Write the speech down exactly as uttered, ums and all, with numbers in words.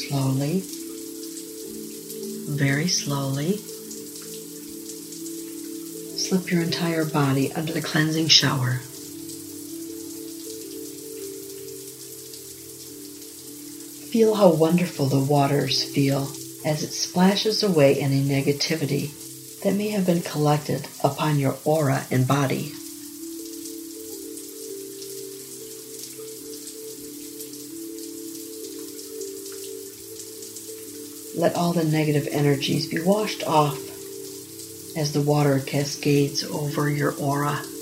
slowly, very slowly, slip your entire body under the cleansing shower. Feel how wonderful the waters feel as it splashes away any negativity that may have been collected upon your aura and body. Let all the negative energies be washed off as the water cascades over your aura.